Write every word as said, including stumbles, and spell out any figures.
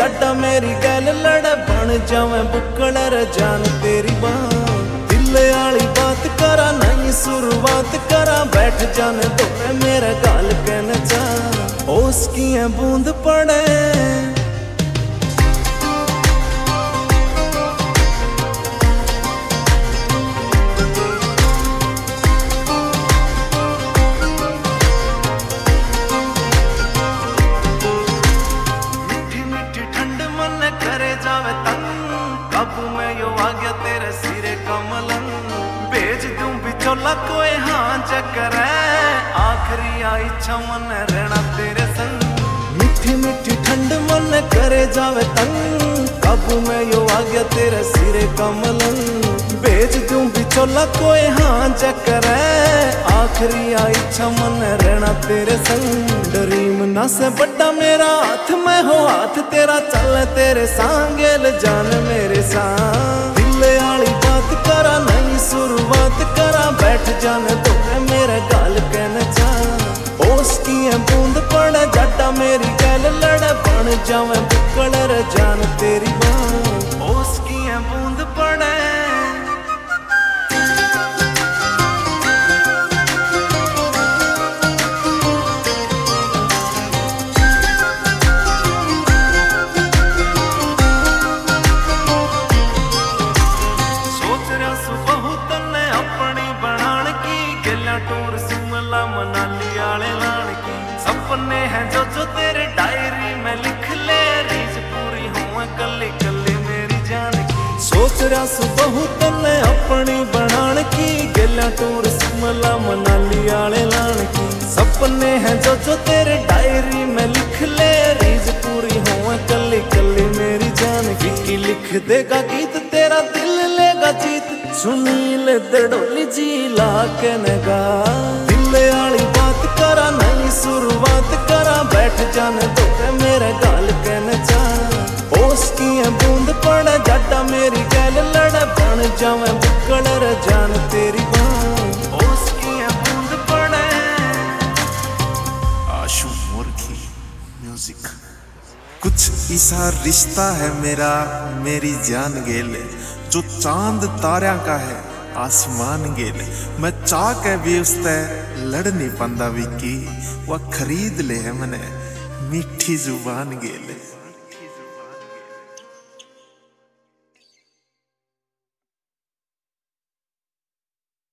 जाटा मेरी गैल लड़े बन जावे बुक्कड़ जान तेरी बात दिल आली बात करा नहीं शुरुआत करा बैठ जाने तो मेरा गाल कहना चाह उसकी बूंद पड़े काबू में यो आ गया तेरे सिरे कमलन भेज दूं बिचौला कोई हाँ चक्कर आखिरी इच्छा मन रहना तेरे संग मीठी मीठी ठंड मन करे जावे तंग काबू में यो आ गया तेरे सिरे कमलन भेज दूं बिचौला कोई हाँ चक्कर आखिरी इच्छा मन रहना तेरे संग ड्रीम ना से बड़ा मेरा हाथ में हो हाथ तेरा चल तेरे सांगेल जान मेरे साथ दिल आली बात करा नहीं शुरुआत करा बैठ जाने तो मेरा गाल कहना चाह उसकी बूंद पड़े जाटा मेरी गैल लड़े बन जावे बुक्कड़ जान तेरी बात उसकी बूंद पड़े टूर शिमला मनाली आले लान की सपने हैं जो जो तेरे डायरी में लिख ले रीज पूरी हो कल्ले कल्ले मेरी जान की सोच रहा सु बहुत ने अपनी बनान की गेला टूर शिमला मनाली आले लान की सपने हैं जो जो तेरे डायरी में लिख ले रीज पूरी हो कल्ले कल्ले मेरी जान की लिख देगा गीत तेरा दिल लेगा जीत सुनील दड़ोली जी ला के नगा दिल आली बात करा नहीं शुरुआत करा बैठ जाने तो मेरा गाल कहना चाह उसकी बूंद पड़े जाटा मेरी गैल लड़े बन जावे बुक्कड़ जान तेरी बात उसकी बूंद पड़े। आशु मुर्गी म्यूजिक। कुछ ऐसा रिश्ता है मेरा मेरी जान गेले जो चांद तारिया का है आसमान गेले मैं चाह के भी उससे लड़ नहीं पांदा विकी वह खरीद ले है मैंने मीठी जुबान गेले।